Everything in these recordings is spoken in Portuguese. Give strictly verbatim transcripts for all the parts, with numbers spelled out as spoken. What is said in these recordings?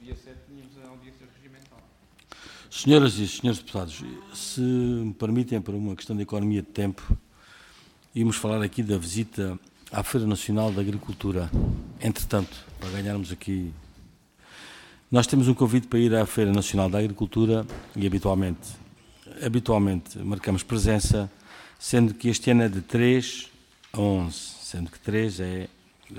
dia sete tínhamos a audiência regimental. Senhoras e senhores deputados, se me permitem, por uma questão de economia de tempo, íamos falar aqui da visita à Feira Nacional da Agricultura. Entretanto, para ganharmos aqui... Nós temos um convite para ir à Feira Nacional da Agricultura e habitualmente, habitualmente marcamos presença, sendo que este ano é de três a onze, sendo que três é...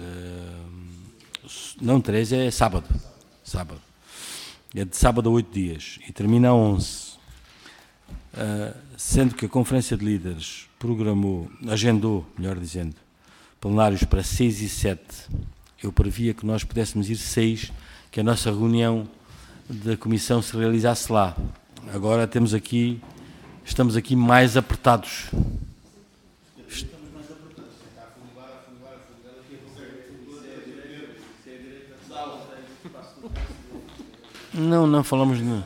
Não, três é sábado. Sábado. É de sábado a oito dias e termina a onze. Uh, sendo que a Conferência de Líderes programou, agendou, melhor dizendo, plenários para seis e sete. Eu previa que nós pudéssemos ir seis, que a nossa reunião da Comissão se realizasse lá. Agora temos aqui, estamos aqui mais apertados. Não, não falamos de...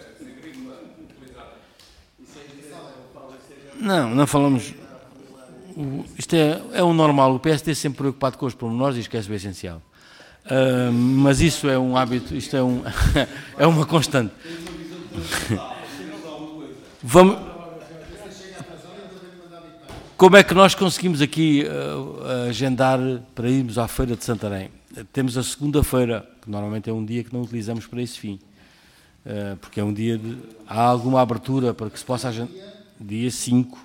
Não, não falamos... Isto é, é o normal, o P S D é sempre preocupado com os pormenores e esquece o essencial. Uh, mas isso é um hábito, isto é, um, é uma constante. Vamos... Como é que nós conseguimos aqui uh, agendar para irmos à Feira de Santarém? Temos a segunda-feira, que normalmente é um dia que não utilizamos para esse fim, uh, porque é um dia de... Há alguma abertura para que se possa agendar? Dia cinco.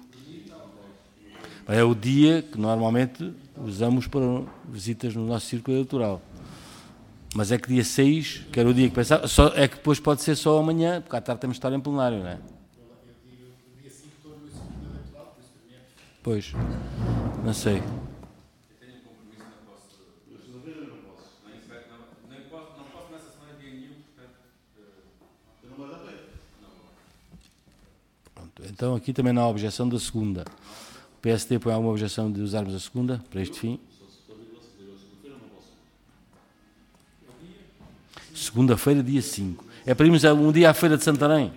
É o dia que normalmente usamos para visitas no nosso círculo eleitoral. Mas é que dia seis, que era o dia que pensava, só, é que depois pode ser só amanhã, porque à tarde temos de estar em plenário, não é? Pois, não sei. Eu tenho um compromisso, não posso. Não posso. Nem posso, não posso nessa semana dia nenhum, portanto. Eu não vou dar bem. Pronto, então aqui também não há objeção da segunda. O P S D põe alguma objeção de usarmos a segunda para este fim? Segunda-feira, dia cinco. É para irmos um dia à Feira de Santarém.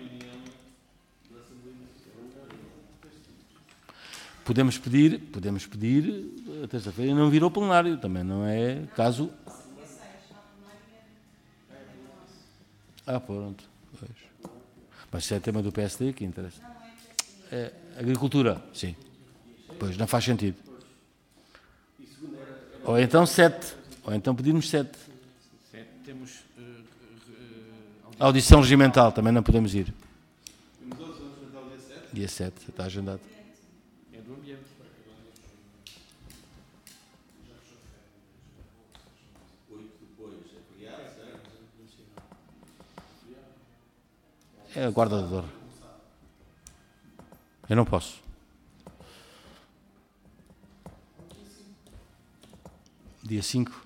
Podemos pedir, podemos pedir a terça-feira não vir ao plenário, também não é caso... Ah, pronto. Pois. Mas isso é tema do P S D que interessa. É, agricultura, sim. Pois, não faz sentido. Ou então sete. Ou então pedirmos sete. Sete temos... Uh, uh, audição regimental, também não podemos ir. Dia sete, está agendado. É do ambiente. É a guarda da Dor. Eu não posso. Dia cinco.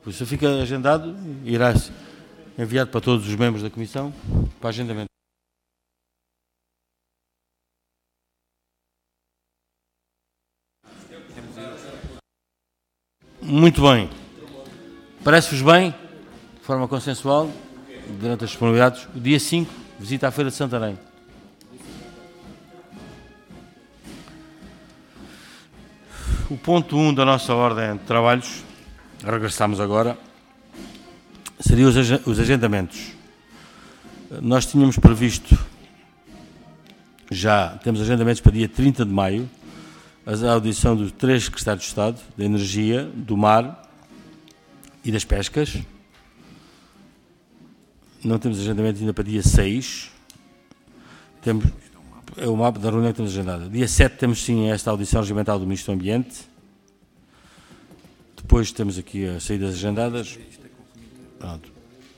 Por isso fica agendado, irá enviado para todos os membros da Comissão para agendamento. Muito bem. Parece-vos bem, de forma consensual, durante as disponibilidades, o dia cinco, visita à Feira de Santarém. O ponto um da nossa ordem de trabalhos, regressamos agora, seria os agendamentos. Nós tínhamos previsto, já temos agendamentos para dia trinta de maio, a audição dos três secretários de Estado, da Energia, do Mar e das Pescas. Não temos agendamento ainda para dia seis. Temos, é o mapa da reunião que temos agendada. Dia sete temos sim esta audição regimental do Ministro do Ambiente. Depois temos aqui as saídas agendadas. Pronto.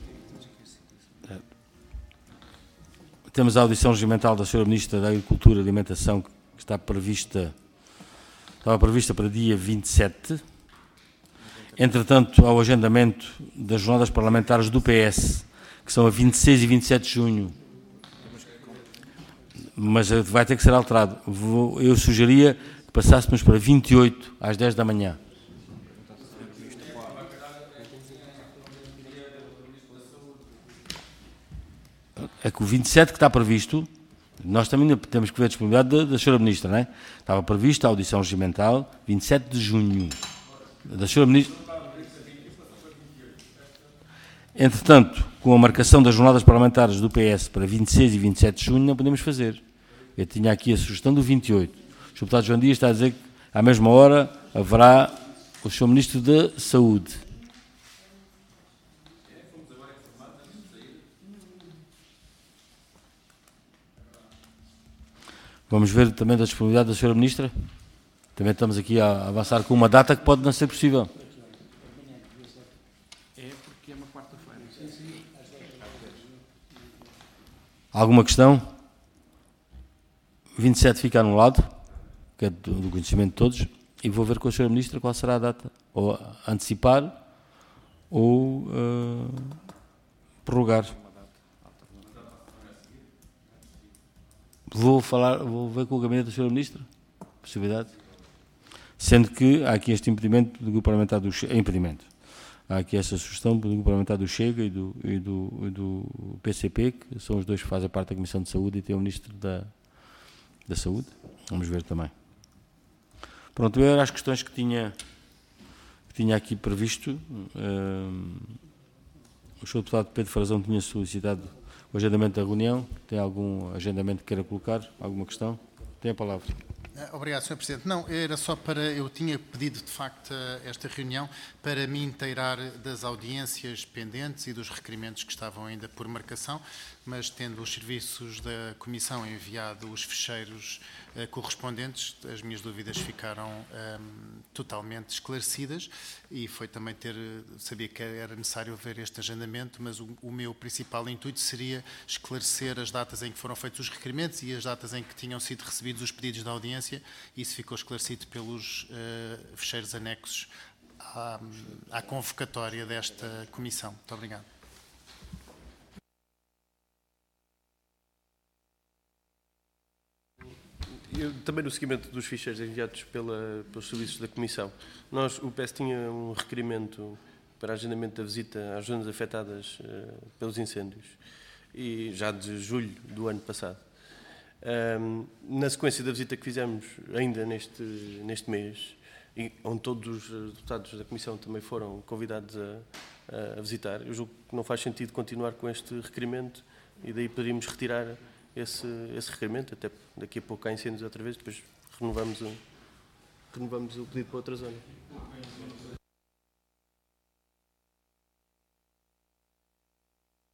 Temos a audição regimental da senhora Ministra da Agricultura e Alimentação, que está prevista, estava prevista para dia vinte e sete. Entretanto, ao agendamento das jornadas parlamentares do P S, que são a vinte e seis e vinte e sete de junho, mas vai ter que ser alterado. Eu sugeria que passássemos para vinte e oito, às dez da manhã. É que o vinte e sete que está previsto, nós também temos que ver a disponibilidade da, da senhora Ministra, não é? Estava prevista a audição regimental vinte e sete de junho. Da senhora Ministra. Entretanto, com a marcação das jornadas parlamentares do P S para vinte e seis e vinte e sete de junho, não podemos fazer. Eu tinha aqui a sugestão do vinte e oito. O senhor Deputado João Dias está a dizer que, à mesma hora, haverá o senhor Ministro da Saúde. Vamos ver também da disponibilidade da senhora Ministra. Também estamos aqui a avançar com uma data que pode não ser possível. É porque é uma quarta-feira. Alguma questão? vinte e sete fica anulado, que é do, do conhecimento de todos, e vou ver com a senhora Ministra qual será a data. Ou antecipar ou uh, prorrogar. Vou falar, vou ver com o gabinete da senhora Ministra, possibilidade. Sendo que há aqui este impedimento do grupo parlamentar do Chega, impedimento. Há aqui essa sugestão do grupo parlamentar do Chega e do, e do, e do P C P, que são os dois que fazem parte da Comissão de Saúde, e tem o Ministro da, da Saúde. Vamos ver também. Pronto, eu era as questões que tinha, que tinha aqui previsto. Um, o senhor Deputado Pedro Frazão tinha solicitado o agendamento da reunião. Tem algum agendamento que queira colocar? Alguma questão? Tem a palavra. Obrigado, senhor Presidente. Não, era só para... Eu tinha pedido, de facto, esta reunião para me inteirar das audiências pendentes e dos requerimentos que estavam ainda por marcação, mas tendo os serviços da Comissão enviado os ficheiros uh, correspondentes, as minhas dúvidas ficaram um, totalmente esclarecidas, e foi também ter... Sabia que era necessário haver este agendamento, mas o, o meu principal intuito seria esclarecer as datas em que foram feitos os requerimentos e as datas em que tinham sido recebidos os pedidos de audiência. Isso ficou esclarecido pelos uh, ficheiros anexos à, à convocatória desta comissão. Muito obrigado. Eu, também no seguimento dos ficheiros enviados pela, pelos serviços da Comissão, nós, o P S tinha um requerimento para agendamento da visita às zonas afetadas uh, pelos incêndios, e já de julho do ano passado. Um, na sequência da visita que fizemos ainda neste, neste mês, e onde todos os deputados da Comissão também foram convidados a, a visitar, eu julgo que não faz sentido continuar com este requerimento, e daí poderíamos retirar esse, esse requerimento, até daqui a pouco há incêndios outra vez, depois renovamos o, renovamos o pedido para outra zona.